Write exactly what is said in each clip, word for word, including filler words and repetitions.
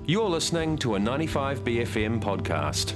You're listening to a ninety-five B F M podcast.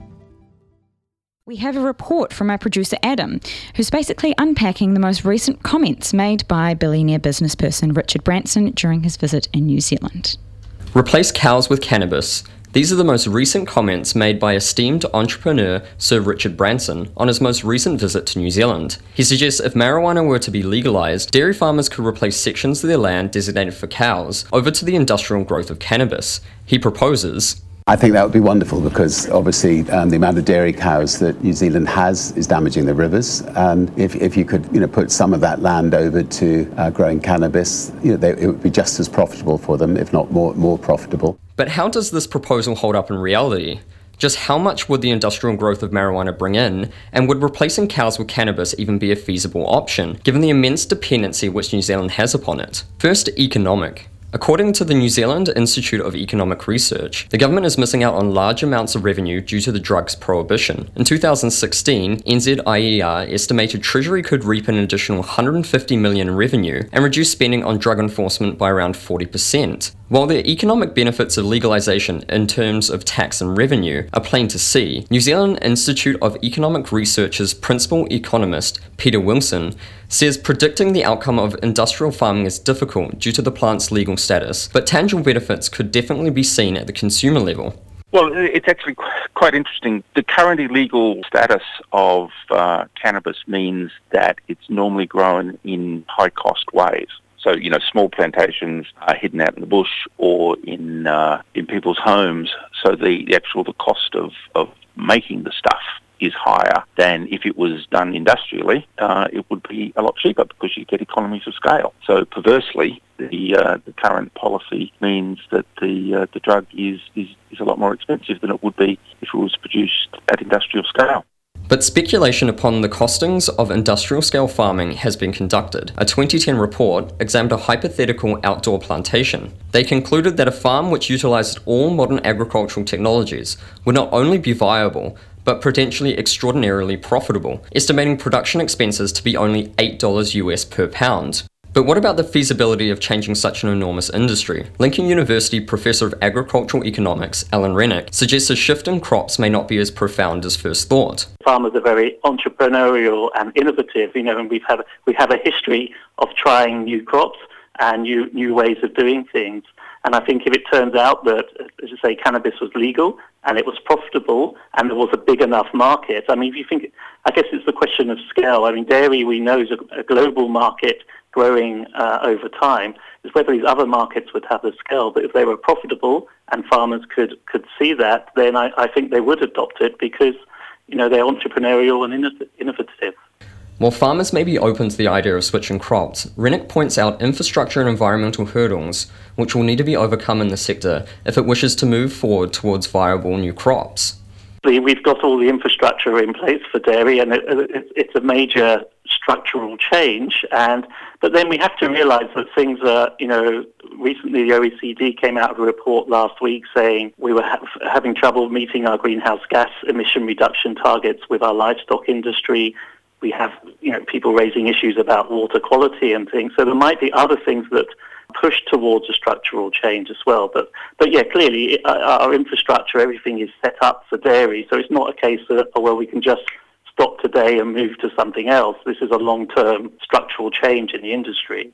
We have a report from our producer Adam, who's basically unpacking the most recent comments made by billionaire businessperson Richard Branson during his visit in New Zealand. Replace cows with cannabis. These are the most recent comments made by esteemed entrepreneur Sir Richard Branson on his most recent visit to New Zealand. He suggests if marijuana were to be legalised, dairy farmers could replace sections of their land designated for cows over to the industrial growth of cannabis. He proposes, I think that would be wonderful because obviously um, the amount of dairy cows that New Zealand has is damaging the rivers, and if, if you could you know put some of that land over to uh, growing cannabis, you know, they, it would be just as profitable for them, if not more more profitable. But how does this proposal hold up in reality? Just how much would the industrial growth of marijuana bring in, and would replacing cows with cannabis even be a feasible option, given the immense dependency which New Zealand has upon it? First, economic. According to the New Zealand Institute of Economic Research, the government is missing out on large amounts of revenue due to the drugs prohibition. In two thousand sixteen, N Z I E R estimated Treasury could reap an additional one hundred fifty million in revenue and reduce spending on drug enforcement by around forty percent. While the economic benefits of legalisation in terms of tax and revenue are plain to see, New Zealand Institute of Economic Research's principal economist, Peter Wilson, says predicting the outcome of industrial farming is difficult due to the plant's legal status, but tangible benefits could definitely be seen at the consumer level. Well, it's actually quite interesting. The current illegal status of uh, cannabis means that it's normally grown in high-cost ways. So, you know, small plantations are hidden out in the bush or in uh, in people's homes. So the, the actual the cost of, of making the stuff is higher than if it was done industrially. Uh, it would be a lot cheaper because you get economies of scale. So perversely, the uh, the current policy means that the uh, the drug is, is is a lot more expensive than it would be if it was produced at industrial scale. But speculation upon the costings of industrial-scale farming has been conducted. A twenty ten report examined a hypothetical outdoor plantation. They concluded that a farm which utilised all modern agricultural technologies would not only be viable, but potentially extraordinarily profitable, estimating production expenses to be only eight dollars U S per pound. But what about the feasibility of changing such an enormous industry? Lincoln University Professor of Agricultural Economics, Alan Rennick, suggests a shift in crops may not be as profound as first thought. Farmers are very entrepreneurial and innovative, you know, and we've had we have a history of trying new crops and new new ways of doing things. And I think if it turns out that, as you say, cannabis was legal and it was profitable and there was a big enough market, I mean, if you think, I guess it's the question of scale. I mean, dairy we know is a, a global market growing uh, over time, is whether these other markets would have the scale. But if they were profitable and farmers could, could see that, then I, I think they would adopt it because, you know, they're entrepreneurial and inno- innovative. While farmers may be open to the idea of switching crops, Rennick points out infrastructure and environmental hurdles which will need to be overcome in the sector if it wishes to move forward towards viable new crops. We've got all the infrastructure in place for dairy, and it, it, it's a major structural change. And but then we have to realise that things are, you know, recently the O E C D came out with a report last week saying we were ha- having trouble meeting our greenhouse gas emission reduction targets with our livestock industry. We have, you know, people raising issues about water quality and things. So there might be other things that push towards a structural change as well. But, but yeah, clearly uh, our infrastructure, everything is set up for dairy. So it's not a case that, oh, well, we can just stop today and move to something else. This is a long-term structural change in the industry.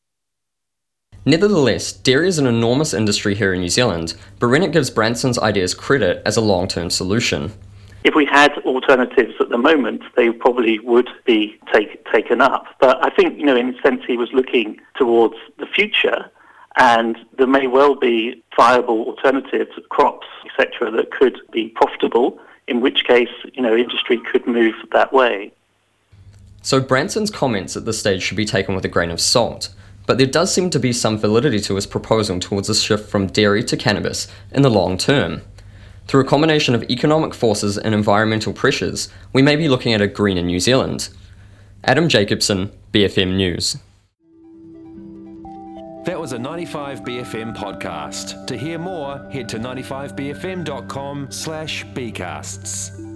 Nevertheless, dairy is an enormous industry here in New Zealand, but Rennick gives Branson's ideas credit as a long-term solution. If we had alternatives at the moment, they probably would be take, taken up. But I think, you know, in a sense, he was looking towards the future, and there may well be viable alternatives, crops, et cetera, that could be profitable, in which case, you know, industry could move that way. So Branson's comments at this stage should be taken with a grain of salt, but there does seem to be some validity to his proposal towards a shift from dairy to cannabis in the long term. Through a combination of economic forces and environmental pressures, we may be looking at a greener New Zealand. Adam Jacobson, B F M News. That was a ninety-five B F M podcast. To hear more, head to ninety-five b f m dot com slash b casts.